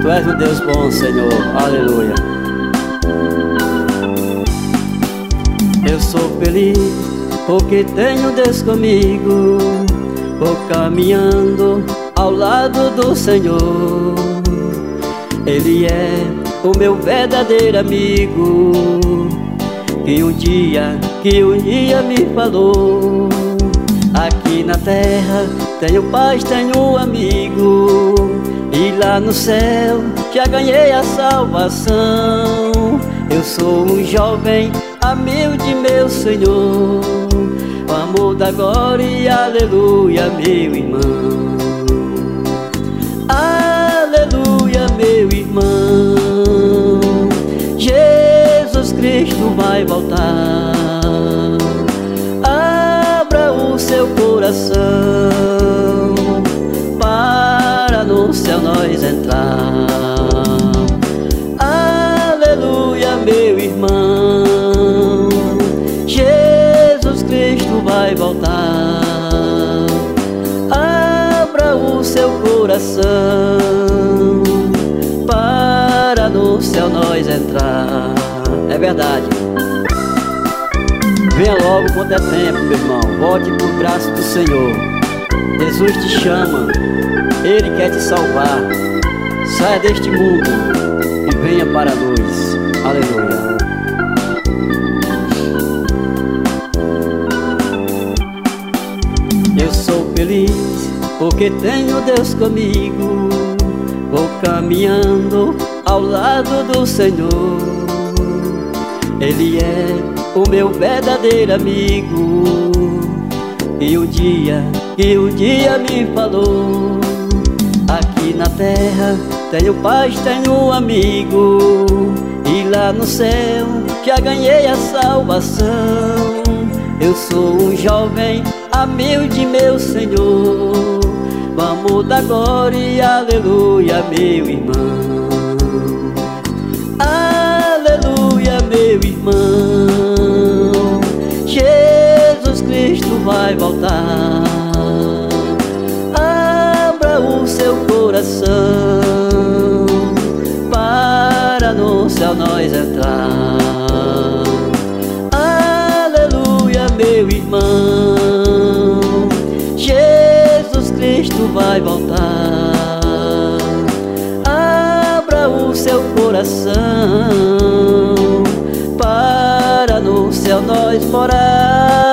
Tu és um Deus bom, Senhor, aleluia. Eu sou feliz porque tenho Deus comigo. Vou caminhando ao lado do Senhor. Ele é o meu verdadeiro amigo, que um dia me falou: aqui na terra tenho paz, tenho amigo, e lá no céu já ganhei a salvação. Eu sou um jovem amigo de meu Senhor, o amor da glória, aleluia, meu irmão. Aleluia, meu irmão. Jesus Cristo vai voltar. Abra o seu coração para no céu nós entrar. Aleluia, meu irmão. Jesus Cristo vai voltar. Abra o seu coração para no céu nós entrar. É verdade. Venha logo quanto é tempo, meu irmão. Volte pro braço do Senhor. Jesus te chama, Ele quer te salvar. Saia deste mundo e venha para a luz. Aleluia. Eu sou feliz porque tenho Deus comigo. Vou caminhando ao lado do Senhor. Ele é o meu verdadeiro amigo, e um dia me falou: aqui na terra tenho paz, tenho amigo, e lá no céu já ganhei a salvação. Eu sou um jovem amigo de meu Senhor, o amor da glória, aleluia, meu irmão. Aleluia, meu irmão. Jesus Cristo vai voltar. Abra o seu coração para no céu nós entrar. Aleluia, meu irmão. Jesus Cristo vai voltar. Abra o seu coração para no céu nós morar.